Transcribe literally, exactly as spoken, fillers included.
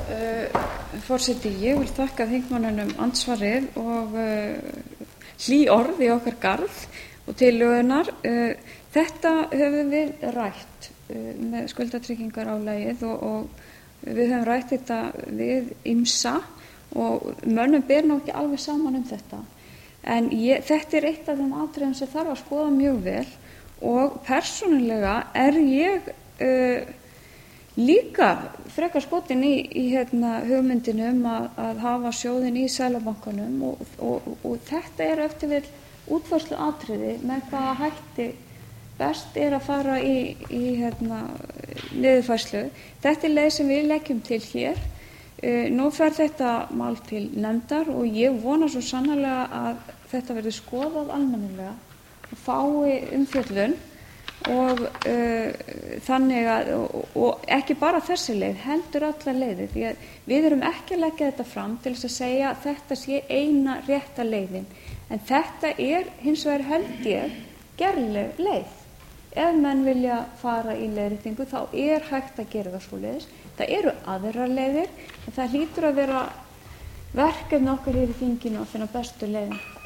Uh, forseti, ég vil þakka þingmannunum andsvarið og uh, hlý orð í okkar garð og tillögunar. Uh, þetta höfum við rætt uh, með skuldatryggingarálagið og, og við höfum rætt þetta við ýmsa og mönnum ber nú ekki alveg saman um þetta. En ég, þetta er eitt af þeim atriðum sem þarf að skoða mjög vel og persónulega er ég uh, líka frekar skotin í, í hérna, hugmyndinu um að, að hafa sjóðinn í Seðlabankanum og, og, og, og þetta er eftir vil útfærslu atriði með hvaða hætti best er að fara í, í hérna, niðurfærslu. Þetta er leið sem við leggjum til hér. Uh, nú fer þetta mál til nefndar og ég vona svo sannarlega að þetta verði skoðað almennilega og fái umfjöllun og uh, þannig að og, og ekki bara þessi leið, heldur allar leiðir, því að við erum ekki að leggja þetta fram til þess að segja að þetta sé eina rétta leiðin, en þetta er hins vegar held ég gerleg leið. Ef menn vilja fara í leiðréttingu þá er hægt að gera það svoleiðis. Það eru aðrar leiðir en það hlýtur að vera verkefni okkar hér í þinginu að finna bestu leiðin.